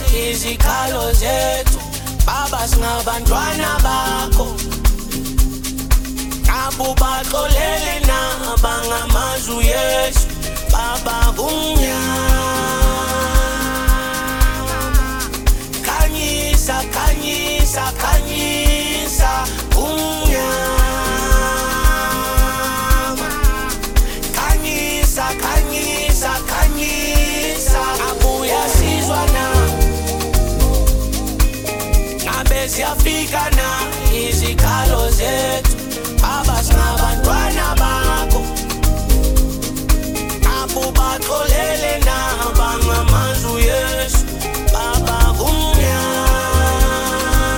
izikhalo zethu baba singabantwana bakho abo baxolele nabangamazwi Yesu baba kumnyama khanyisa khanyisa khanyisa kumnyama khanyisa khanyisa khanyisa abuya sizwa na ngabe siyafika na izikhalo zethu baba singabantwana bakho abo baxolele nabangamazwi Yesu baba kumnyama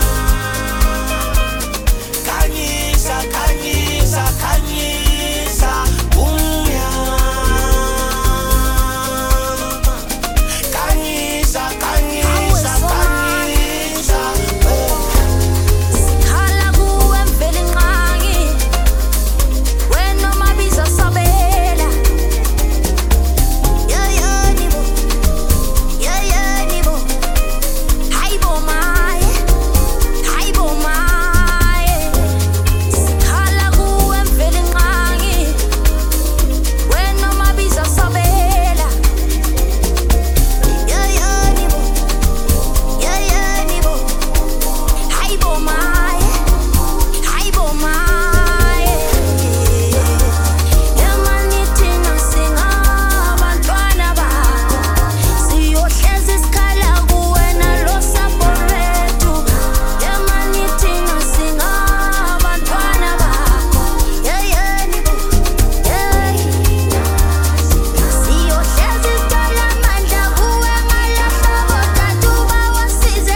khanyisa khanyisa khanyisa kumnyama khanyisa khanyisa khanyisa Sikhala kuwe mvele nqangi wena mabiza sabela yeyeni bo hayibo maye sikhala kuwe mvele nqangi wena mabiza sabela yeyeni bo hayibo maye yamani thina singabantwana bakho siyohlezi sikhala kuwe nalo sapho lwethu yamani thina singabantwana bakho yeyeni bo siyohlezi sicela amandla kuwe ngalahlobo tatu bawasize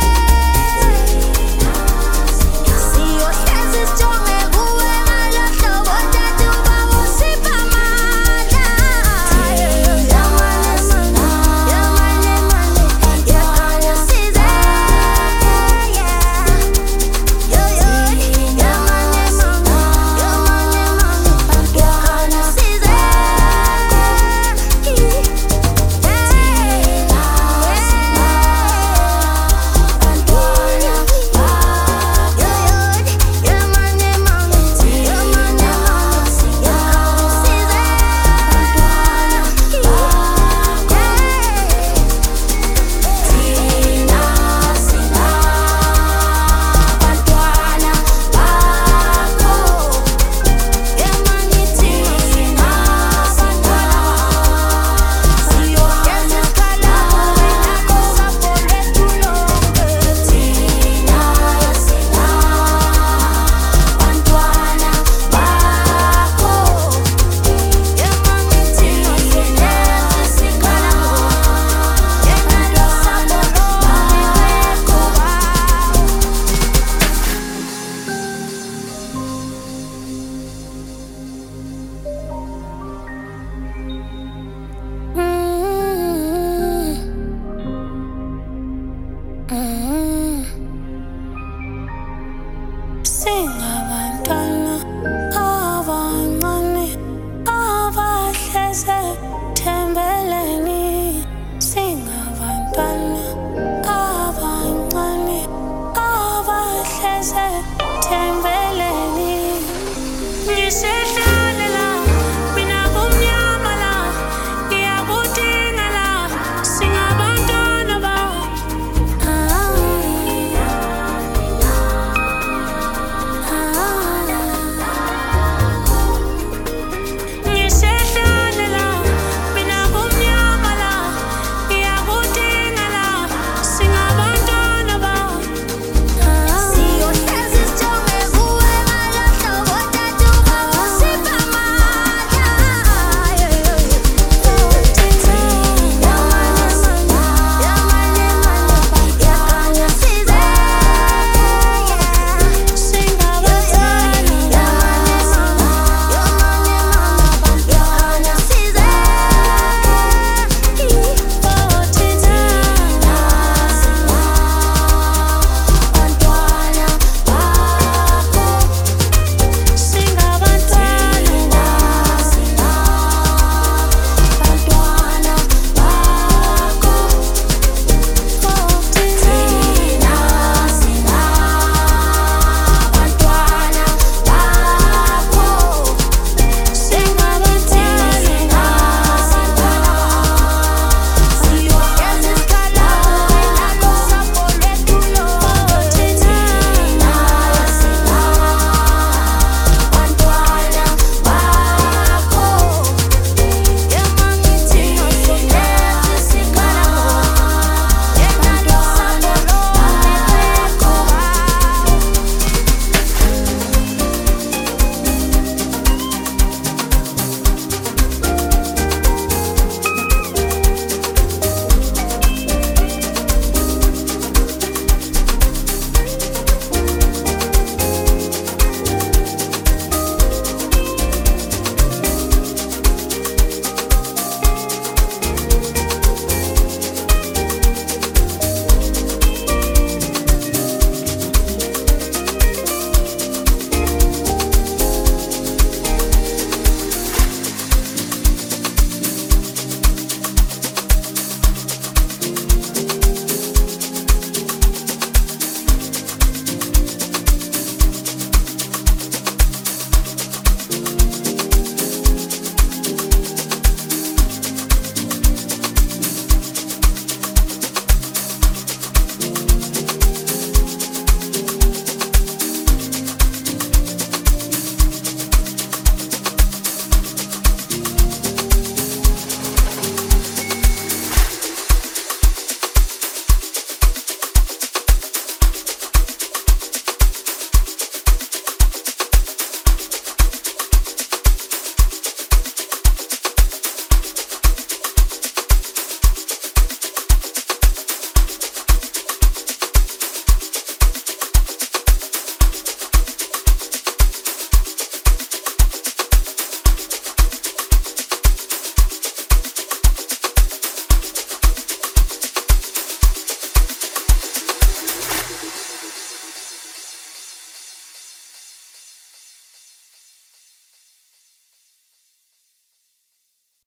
siyohlezi sijonge kuwe ngalahlobo tatu bawusipha amandla yamane yakhanya size yakhanya size Singabantwana abancane abahleze thembeleni singabantwana abancane abahleze thembeleni